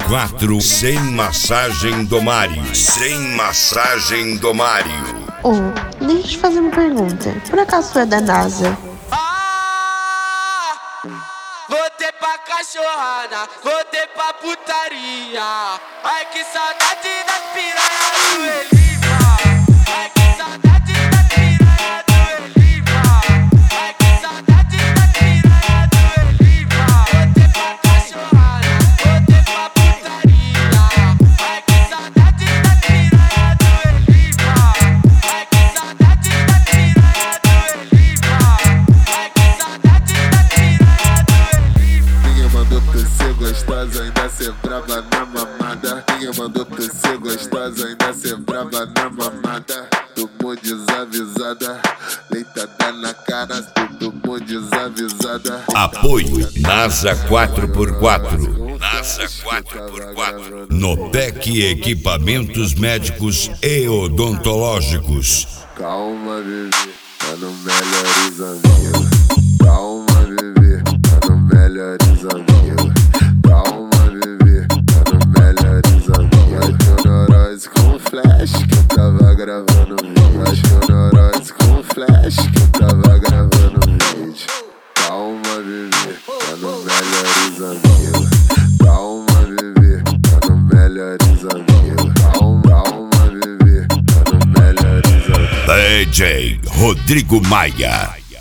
TR4 sem massagem do Mário. Sem massagem do Mário. Deixa eu te fazer uma pergunta. Por acaso tu é da NASA? Voltei pra cachorrada, voltei pra putaria. Ai que saudade das piranha do Elipa. Ai que saudade das piranha do Elipa. Ai que saudade das piranha do Elipa. Voltei pra cachorrada, voltei pra putaria. Ai que saudade das piranha do Elipa. Ai que saudade das piranha do Elipa. Ai que saudade das piranha do Elipa. Ninguém mandou tu ser gostosa, ainda ser brava na mamada. Ninguém mandou tu ser gostosa, ainda ser brava na mamada. Tomou desavisada, deitada na cara, tomou desavisada. Apoio NASA 4x4. NASA 4x4. Nopec Equipamentos Médicos e Odontológicos. Calma, bebê, tá no melhores amigos. Calma, bebê, tá no melhores amigos. Calma, bebê, tá no melhores amigos. Acho neurose com flash que eu tava gravando vídeo. Acho neurose com flash que eu tava gravando vídeo. Calma, bebê, tá no melhores amigos. Calma, bebê, tá no melhores amigos. Calma, bebê, tá no melhores amigos. DJ Rodrigo Maia.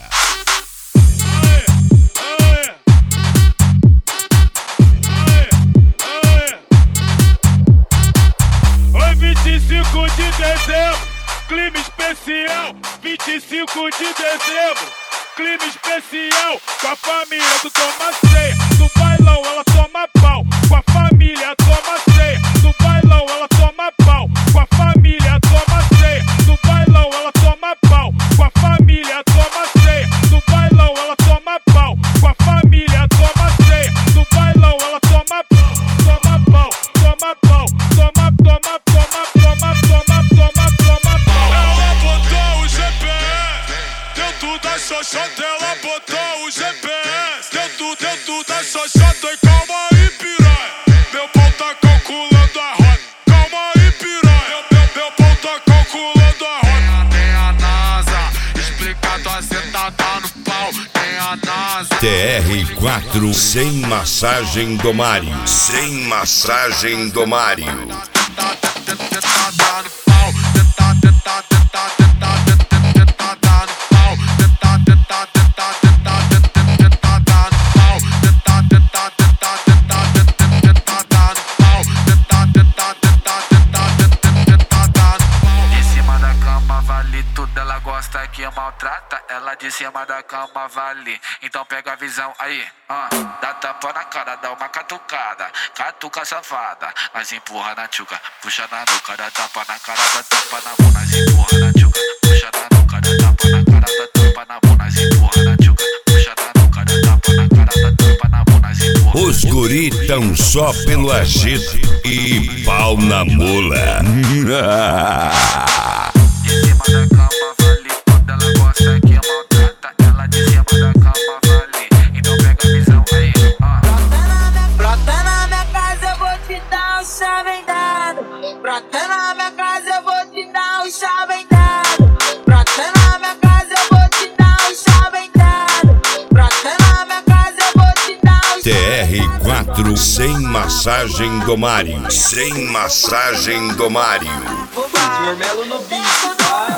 Oi, 25 de dezembro, clima especial. 25 de dezembro, clima especial. Com a família tu toma ceia, no bailão ela toma pau. Com a família toma ceia, no bailão ela toma pau. Com a família toma ceia, no bailão ela toma pau. Com a família toma ceia, no bailão ela toma pau. Com a família toma ceia, no bailão ela toma pau. Toma pau, toma pau, toma, toma, toma, toma, toma, toma, toma pau. Ela botou o GPS dentro da xoxota, ela botou o GPS dentro da xoxota. E calma aí, piranha, meu pau tá calculando a rota. Calma aí, piranha, meu pau tá calculando a rota. Tem a NASA, explicado assentada no pau. Tem a NASA. TR4 sem massagem do Mário. Sem massagem do Mário. Que maltrata, ela de cima da cama vale. Então pega a visão aí, dá tapa na cara, dá uma catucada, catuca safada, mas empurra na tchuca, puxa na nuca, dá tapa na cara, dá tapa na bunda, mas empurra na tchuca, puxa na nuca, dá tapa na cara, dá tapa na bunda, mas empurra na tchuca, puxa na nuca, dá tapa na cara, dá tapa na bunda, mas empurra. Os guri tão só pelo agito e pau na mula. De cima da cama vale, ela gosta que maltrata, ela de cima da cama vale. Então pega a visão aí, Brota na minha casa, eu vou te dar um chave dado. Brota na minha casa, eu vou te dar um chave dado. Brota na minha casa, eu vou te dar um chave dado. Brota na minha casa, eu vou te dar um TR4 sem massagem do Mário. Sem massagem do Mário. Vermelho no bicho, tá?